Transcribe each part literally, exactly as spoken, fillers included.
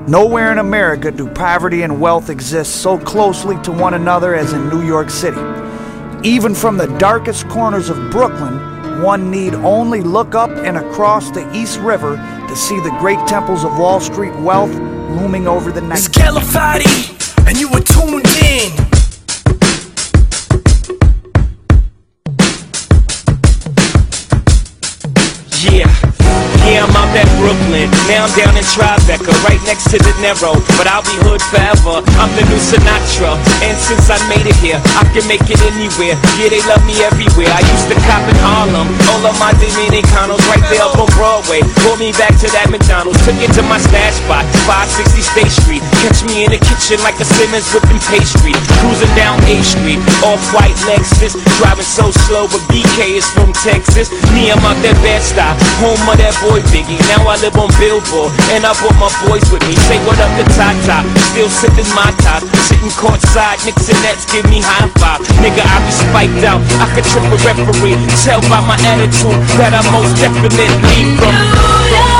Nowhere in America do poverty and wealth exist so closely to one another as in New York City. Even from the darkest corners of Brooklyn, one need only look up and across the East River to see the great temples of Wall Street wealth looming over the night. It's Califati, and you were tuned in. Yeah. Yeah, I'm out at Brooklyn, now I'm down in Tribeca, right next to the Narrow, but I'll be hood forever, I'm the new Sinatra, and since I made it here, I can make it anywhere, yeah, they love me everywhere, I used to cop in Harlem, all of my Dominicanos right there up on Broadway, pulled me back to that McDonald's, took it to my stash spot, five sixty State Street, catch me in the kitchen like a Simmons whipping pastry, cruising down A Street, off-white Lexus, driving so slow, but B K is from Texas, me, I'm out that Bed-Stuy, home of that boy Biggie, now I live on Billboard, and I brought my boys with me. Say what up to Tata, still sipping my top, sitting courtside, Knicks and Nets give me high five. Nigga, I be spiked out, I could trip a referee. Tell by my attitude that I most definitely from. from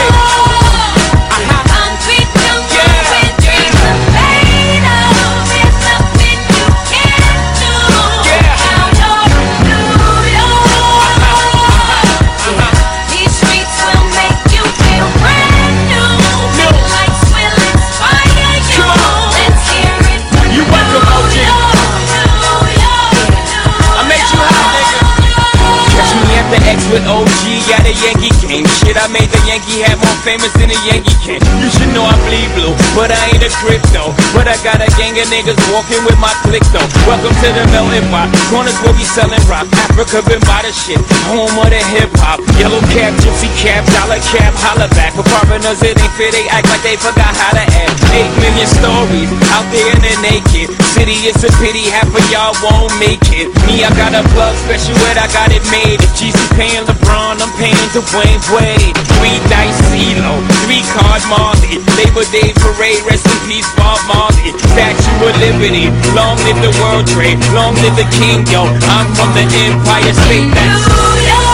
with O G at a Yankee game. Shit, I made the Yankee hat more famous than a Yankee can. You should know I bleed blue, but I ain't a crypto. But I got a gang of niggas walking with my click though. Welcome to the melting pot, corners where we selling rock. Africa been by the shit, home of the hip hop. Yellow cap, gypsy cap, dollar cap, holla back. For foreigners it ain't fair, they act like they forgot how to act. Eight million stories out there in the naked city. It's a pity half of y'all won't make it. Me, I got a plug special ed, I got it made. If G C paying LeBron, I'm paying Dwayne Wade. Three dice CeeLo, three card Marley. Labor Day parade, rest in peace Bob Marley. Statue of Liberty, long live the World Trade, long live the King, yo. I'm from the Empire State. That's New York.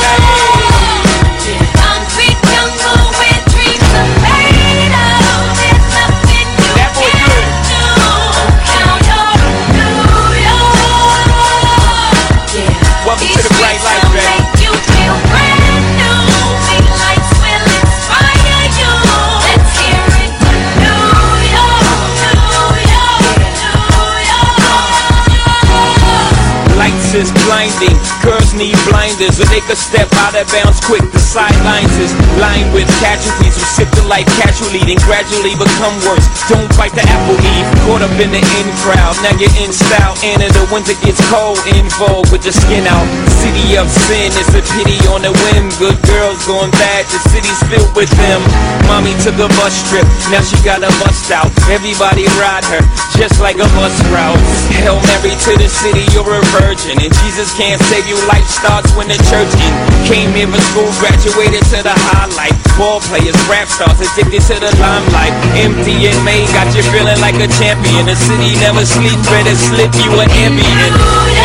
Is blinding, girls need blinders so they could step out of bounds quick. The sidelines is lined with casualties who sip the life casually and gradually become worse. Don't bite the apple eve, caught up in the in crowd. Now you're in style, and in the winter gets cold, in vogue with your skin out. City of sin, it's a pity on a whim. Good girls going bad, the city's filled with them. Mommy took a bus trip, now she got a bust out. Everybody ride her, just like a bus route. Hail Mary to the city, you're a virgin. And Jesus can't save you, life starts when the church in. Came here for school, graduated to the highlight. Ball players, rap stars, addicted to the limelight. M D M A got you feeling like a champion. The city never sleeps, better slip you an ambient.